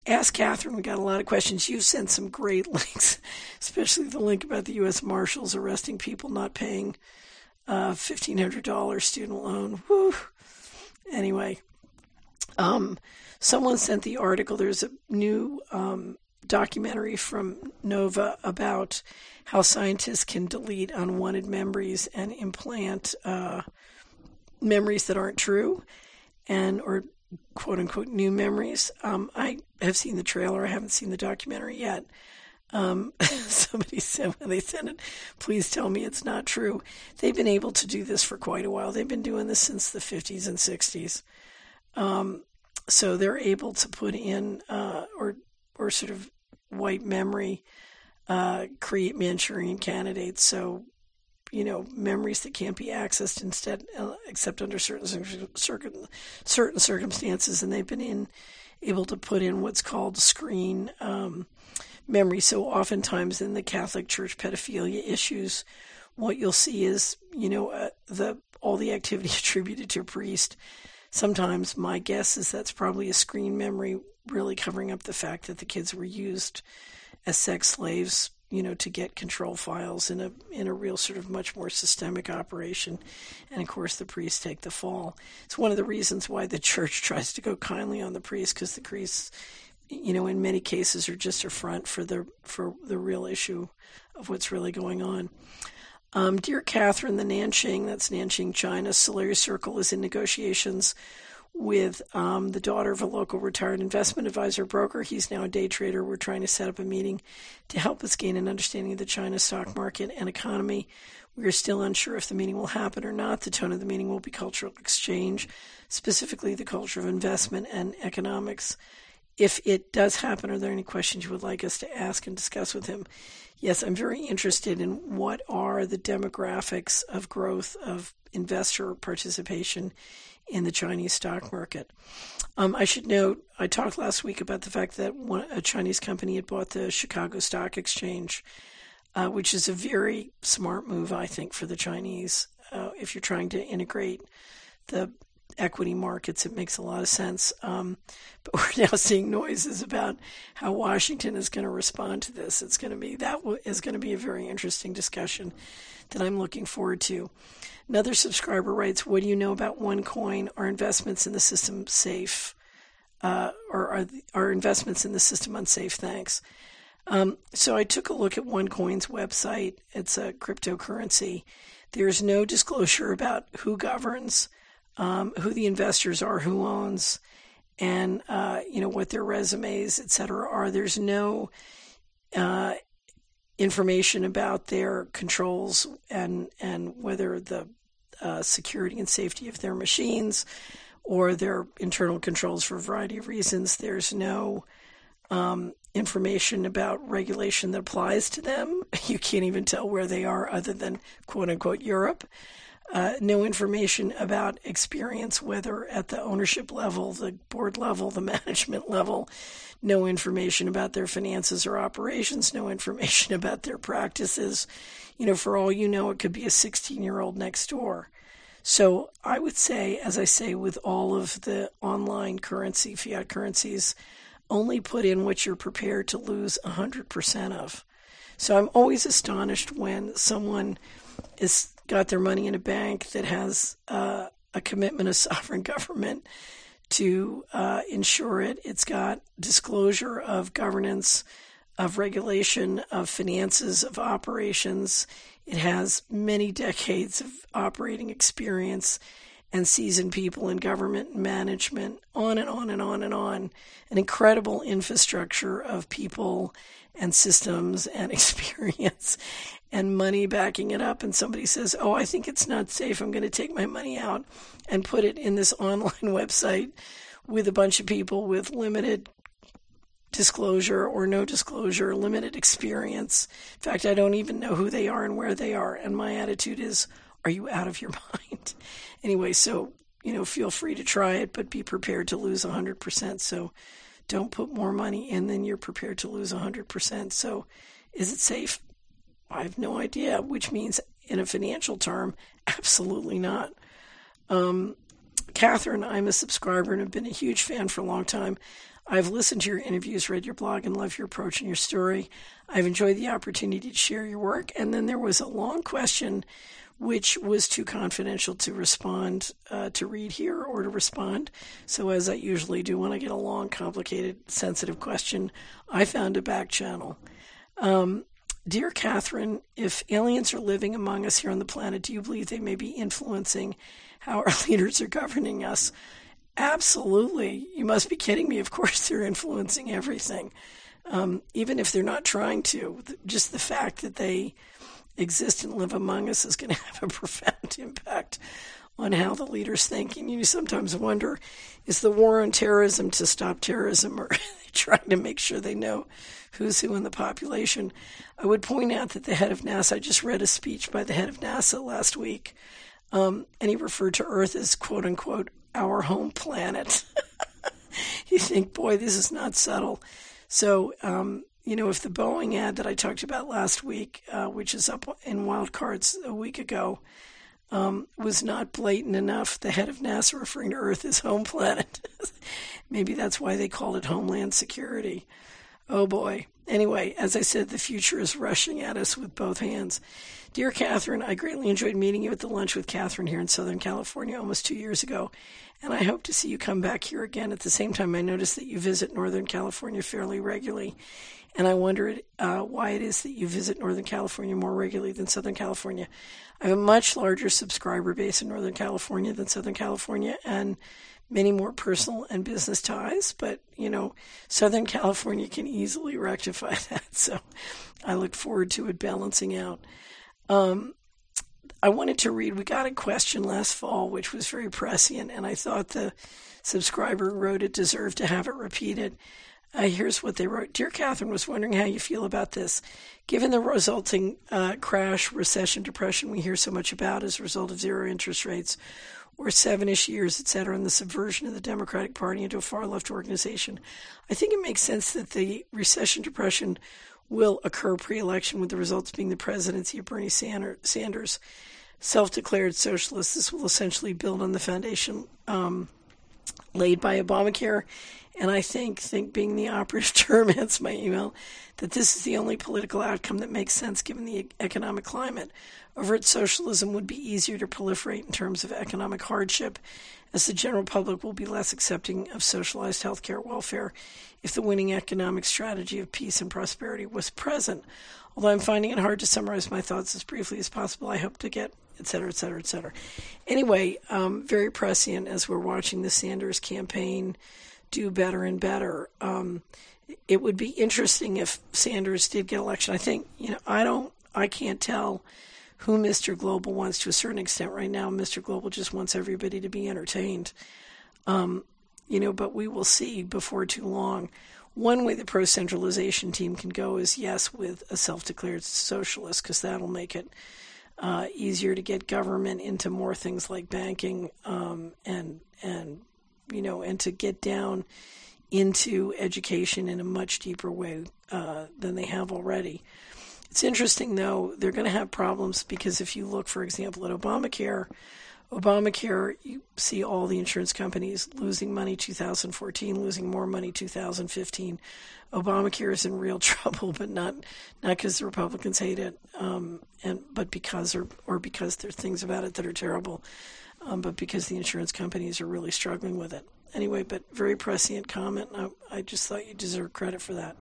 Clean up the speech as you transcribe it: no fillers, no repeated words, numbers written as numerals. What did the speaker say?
Ask Catherine. We got a lot of questions. You've sent some great links, especially the link about the U.S. Marshals arresting people not paying $1,500 student loan. Woo. Anyway, someone sent the article. There's a new documentary from Nova about how scientists can delete unwanted memories and implant memories that aren't true, or quote unquote new memories. I have seen the trailer. I haven't seen the documentary yet. Somebody said when they sent it, please tell me it's not true. They've been able to do this for quite a while. They've been doing this since the 50s and 60s. So they're able to put in or sort of white memory, create Manchurian candidates. So, memories that can't be accessed instead, except under certain circumstances. And they've been able to put in what's called screen memory. So oftentimes in the Catholic Church pedophilia issues, what you'll see is, all the activity attributed to a priest. Sometimes my guess is that's probably a screen memory, really covering up the fact that the kids were used as sex slaves, to get control files in a real sort of much more systemic operation. And of course the priests take the fall. It's one of the reasons why the church tries to go kindly on the priests, because the priests, in many cases are just a front for the real issue of what's really going on. Dear Catherine, the Nanjing, that's Nanjing, China, Solaris Circle is in negotiations with the daughter of a local retired investment advisor broker. He's now a day trader. We're trying to set up a meeting to help us gain an understanding of the China stock market and economy. We are still unsure if the meeting will happen or not. The tone of the meeting will be cultural exchange, specifically the culture of investment and economics. If it does happen, are there any questions you would like us to ask and discuss with him? Yes, I'm very interested in what are the demographics of growth of investor participation in the Chinese stock market. I should note, I talked last week about the fact that a Chinese company had bought the Chicago Stock Exchange, which is a very smart move, I think, for the Chinese. If you're trying to integrate the equity markets, it makes a lot of sense. But we're now seeing noises about how Washington is going to respond to this. That is going to be a very interesting discussion that I'm looking forward to. Another subscriber writes, what do you know about OneCoin? Are investments in the system safe? Or are investments in the system unsafe? Thanks. So I took a look at OneCoin's website. It's a cryptocurrency. There's no disclosure about who governs, who the investors are, who owns, and what their resumes, et cetera, are. There's no information about their controls and whether the security and safety of their machines or their internal controls for a variety of reasons. There's no information about regulation that applies to them. You can't even tell where they are other than quote-unquote Europe. No information about experience, whether at the ownership level, the board level, the management level. No information about their finances or operations. No information about their practices. For all you know, it could be a 16-year-old next door. So I would say, as I say with all of the online currency, fiat currencies, only put in what you're prepared to lose 100% of. So I'm always astonished when someone is got their money in a bank that has a commitment of sovereign government to insure it. It's got disclosure of governance, of regulation, of finances, of operations. It has many decades of operating experience and seasoned people in government management, on and on and on and on. An incredible infrastructure of people and systems and experience and money backing it up. And somebody says, oh, I think it's not safe. I'm going to take my money out and put it in this online website with a bunch of people with limited disclosure or no disclosure, limited experience. In fact, I don't even know who they are and where they are. And my attitude is, are you out of your mind? Anyway, so, feel free to try it, but be prepared to lose 100%. So don't put more money in than you're prepared to lose 100%. So is it safe? I have no idea, which means in a financial term, absolutely not. Catherine, I'm a subscriber and have been a huge fan for a long time. I've listened to your interviews, read your blog, and love your approach and your story. I've enjoyed the opportunity to share your work. And then there was a long question which was too confidential to respond, to read here or to respond. So as I usually do when I get a long, complicated, sensitive question, I found a back channel. Dear Catherine, if aliens are living among us here on the planet, do you believe they may be influencing how our leaders are governing us? Absolutely. You must be kidding me. Of course they're influencing everything. Even if they're not trying to. Just the fact that they exist and live among us is going to have a profound impact on how the leaders think. And you sometimes wonder, is the war on terrorism to stop terrorism, or are they trying to make sure they know who's who in the population? I would point out that the head of NASA, I just read a speech by the head of NASA last week, and he referred to Earth as, quote unquote, our home planet. You think, boy, this is not subtle. So, if the Boeing ad that I talked about last week, which is up in Wildcards a week ago, was not blatant enough, the head of NASA referring to Earth as home planet. Maybe that's why they called it Homeland Security. Oh boy. Anyway, as I said, the future is rushing at us with both hands. Dear Catherine, I greatly enjoyed meeting you at the Lunch with Catherine here in Southern California almost 2 years ago, and I hope to see you come back here again. At the same time, I noticed that you visit Northern California fairly regularly, and I wondered why it is that you visit Northern California more regularly than Southern California. I have a much larger subscriber base in Northern California than Southern California, and many more personal and business ties, but, Southern California can easily rectify that, so I look forward to it balancing out. I wanted to read, we got a question last fall, which was very prescient, and I thought the subscriber who wrote it deserved to have it repeated. Here's what they wrote. Dear Catherine, was wondering how you feel about this. Given the resulting crash, recession, depression we hear so much about as a result of zero interest rates, or 7-ish years, etc., and the subversion of the Democratic Party into a far-left organization, I think it makes sense that the recession, depression will occur pre-election, with the results being the presidency of Bernie Sanders, self-declared socialist. This will essentially build on the foundation laid by Obamacare. And I think being the operative term, hence my email, that this is the only political outcome that makes sense given the economic climate. Overt socialism would be easier to proliferate in terms of economic hardship, as the general public will be less accepting of socialized healthcare welfare if the winning economic strategy of peace and prosperity was present. Although I'm finding it hard to summarize my thoughts as briefly as possible, I hope to get, et cetera, et cetera, et cetera. Anyway, very prescient as we're watching the Sanders campaign do better and better. It would be interesting if Sanders did get election. I think, I can't tell who Mr. Global wants to a certain extent right now. Mr. Global just wants everybody to be entertained. But we will see before too long. One way the pro-centralization team can go is, yes, with a self-declared socialist, because that'll make it easier to get government into more things like banking and to get down into education in a much deeper way than they have already. It's interesting, though, they're going to have problems because if you look, for example, at Obamacare, you see all the insurance companies losing money 2014, losing more money 2015. Obamacare is in real trouble, but not because the Republicans hate it, but because because there are things about it that are terrible, but because the insurance companies are really struggling with it. Anyway, but very prescient comment. I just thought you deserve credit for that.